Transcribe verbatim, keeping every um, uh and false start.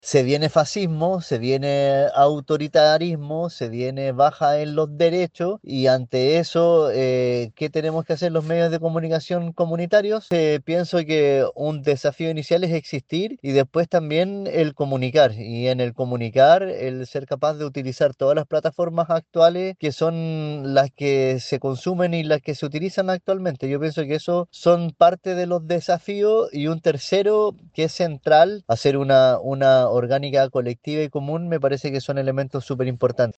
Se viene fascismo, se viene autoritarismo, se viene baja en los derechos y ante eso, eh, ¿qué tenemos que hacer los medios de comunicación comunitarios? Eh, pienso que un desafío inicial es existir y después también el comunicar. Y en el comunicar, el ser capaz de utilizar todas las plataformas actuales que son las que se consumen y las que se utilizan actualmente. Yo pienso que eso son parte de los desafíos y un tercero que es central, hacer una, una orgánica colectiva y común, me parece que son elementos súper importantes.